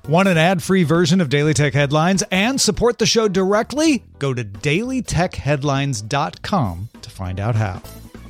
Want an ad-free version of Daily Tech Headlines and support the show directly? Go to dailytechheadlines.com to find out how.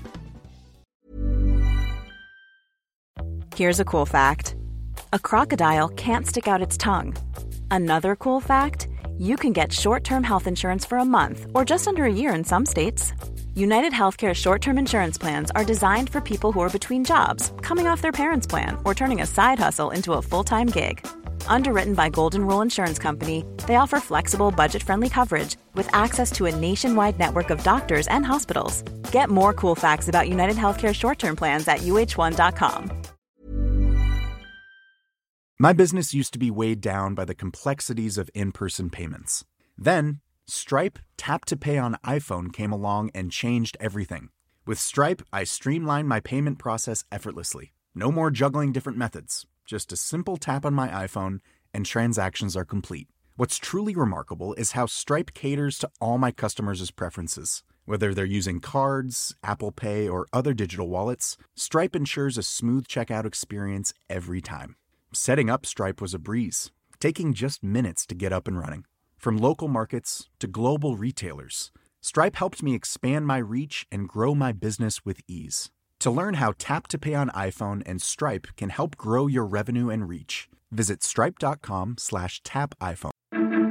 Here's a cool fact. A crocodile can't stick out its tongue. Another cool fact, you can get short-term health insurance for a month or just under a year in some states. United Healthcare short-term insurance plans are designed for people who are between jobs, coming off their parents' plan, or turning a side hustle into a full-time gig. Underwritten by Golden Rule Insurance Company, they offer flexible, budget-friendly coverage with access to a nationwide network of doctors and hospitals. Get more cool facts about United Healthcare short-term plans at uh1.com. My business used to be weighed down by the complexities of in-person payments. Then, Stripe Tap to Pay on iPhone came along and changed everything. With Stripe, I streamlined my payment process effortlessly. No more juggling different methods. Just a simple tap on my iPhone and transactions are complete. What's truly remarkable is how Stripe caters to all my customers' preferences. Whether they're using cards, Apple Pay, or other digital wallets, Stripe ensures a smooth checkout experience every time. Setting up Stripe was a breeze, taking just minutes to get up and running. From local markets to global retailers, Stripe helped me expand my reach and grow my business with ease. To learn how Tap to Pay on iPhone and Stripe can help grow your revenue and reach, visit stripe.com/tapiphone.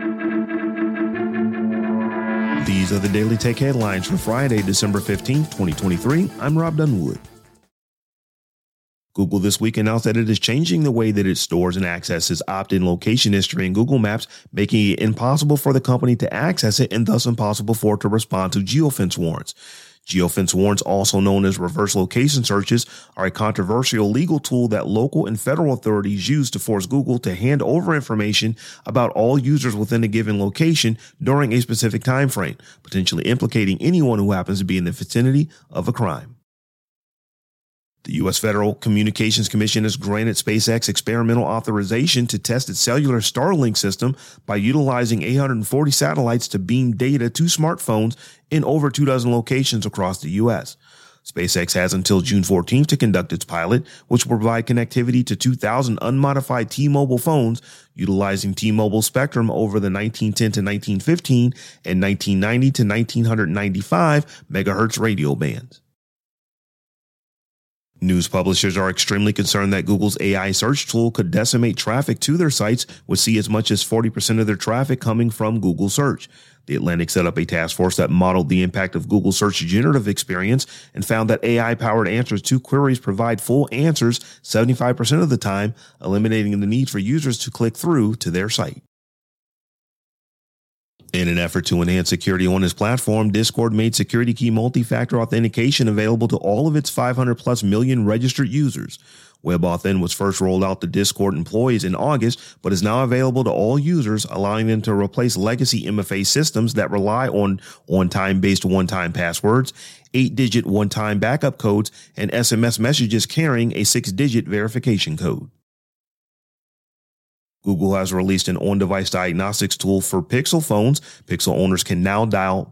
These are the Daily Tech Headlines for Friday, December 15th, 2023. I'm Rob Dunwood. Google this week announced that it is changing the way that it stores and accesses opt-in location history in Google Maps, making it impossible for the company to access it and thus impossible for it to respond to geofence warrants. Geofence warrants, also known as reverse location searches, are a controversial legal tool that local and federal authorities use to force Google to hand over information about all users within a given location during a specific time frame, potentially implicating anyone who happens to be in the vicinity of a crime. The U.S. Federal Communications Commission has granted SpaceX experimental authorization to test its cellular Starlink system by utilizing 840 satellites to beam data to smartphones in over 24 locations across the U.S. SpaceX has until June 14th to conduct its pilot, which will provide connectivity to 2,000 unmodified T-Mobile phones utilizing T-Mobile spectrum over the 1910 to 1915 and 1990 to 1995 megahertz radio bands. News publishers are extremely concerned that Google's AI search tool could decimate traffic to their sites, which see as much as 40% of their traffic coming from Google Search. The Atlantic set up a task force that modeled the impact of Google Search generative experience and found that AI-powered answers to queries provide full answers 75% of the time, eliminating the need for users to click through to their site. In an effort to enhance security on its platform, Discord made security key multi-factor authentication available to all of its 500+ million registered users. WebAuthn was first rolled out to Discord employees in August, but is now available to all users, allowing them to replace legacy MFA systems that rely on on-time-based one-time passwords, 8-digit one-time backup codes, and SMS messages carrying a 6-digit verification code. Google has released an on-device diagnostics tool for Pixel phones. Pixel owners can now dial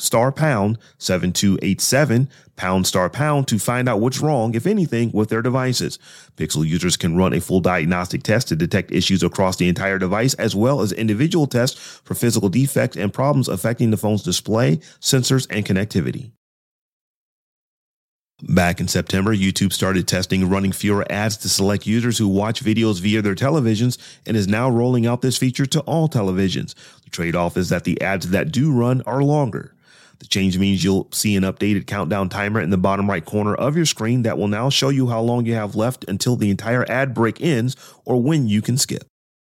#7287 ## to find out what's wrong, if anything, with their devices. Pixel users can run a full diagnostic test to detect issues across the entire device, as well as individual tests for physical defects and problems affecting the phone's display, sensors, and connectivity. Back in September, YouTube started testing running fewer ads to select users who watch videos via their televisions and is now rolling out this feature to all televisions. The trade-off is that the ads that do run are longer. The change means you'll see an updated countdown timer in the bottom right corner of your screen that will now show you how long you have left until the entire ad break ends or when you can skip.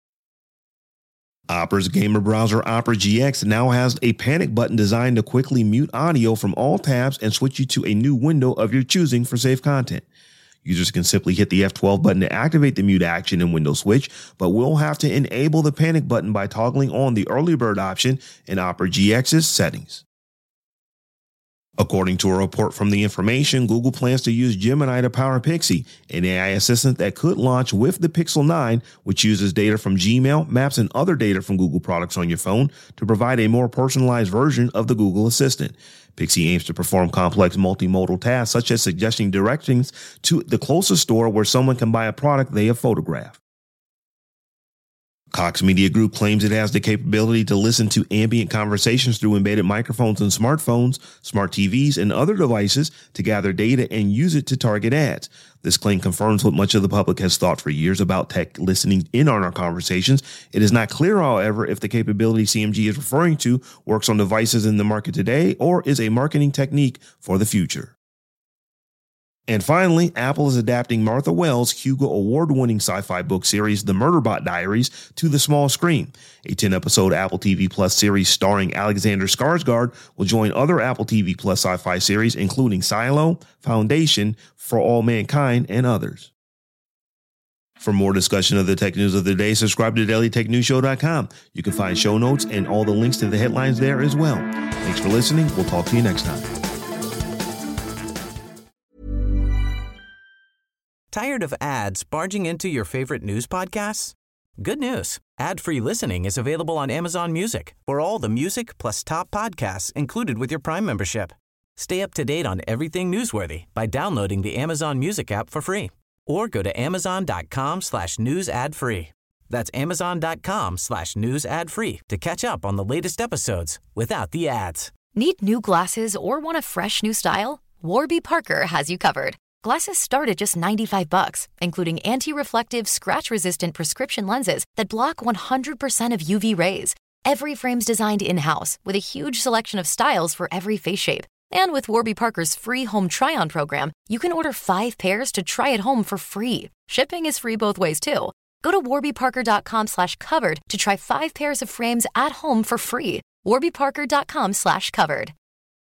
Opera's gamer browser Opera GX now has a panic button designed to quickly mute audio from all tabs and switch you to a new window of your choosing for safe content. Users can simply hit the F12 button to activate the mute action and window switch, but will have to enable the panic button by toggling on the early bird option in Opera GX's settings. According to a report from The Information, Google plans to use Gemini to power Pixie, an AI assistant that could launch with the Pixel 9, which uses data from Gmail, Maps, and other data from Google products on your phone to provide a more personalized version of the Google Assistant. Pixie aims to perform complex multimodal tasks such as suggesting directions to the closest store where someone can buy a product they have photographed. Cox Media Group claims it has the capability to listen to ambient conversations through embedded microphones in smartphones, smart TVs, and other devices to gather data and use it to target ads. This claim confirms what much of the public has thought for years about tech listening in on our conversations. It is not clear, however, if the capability CMG is referring to works on devices in the market today or is a marketing technique for the future. And finally, Apple is adapting Martha Wells' Hugo Award-winning sci-fi book series, The Murderbot Diaries, to the small screen. A 10-episode Apple TV Plus series starring Alexander Skarsgård will join other Apple TV Plus sci-fi series, including Silo, Foundation, For All Mankind, and others. For more discussion of the tech news of the day, subscribe to dailytechnewsshow.com. You can find show notes and all the links to the headlines there as well. Thanks for listening. We'll talk to you next time. Tired of ads barging into your favorite news podcasts? Good news. Ad-free listening is available on Amazon Music for all the music plus top podcasts included with your Prime membership. Stay up to date on everything newsworthy by downloading the Amazon Music app for free or go to amazon.com/news ad free. That's amazon.com/news ad free to catch up on the latest episodes without the ads. Need new glasses or want a fresh new style? Warby Parker has you covered. Glasses start at just $95, including anti-reflective, scratch-resistant prescription lenses that block 100% of UV rays. Every frame's designed in-house with a huge selection of styles for every face shape. And with Warby Parker's free home try-on program, you can order 5 pairs to try at home for free. Shipping is free both ways, too. Go to warbyparker.com/covered to try 5 pairs of frames at home for free. warbyparker.com/covered.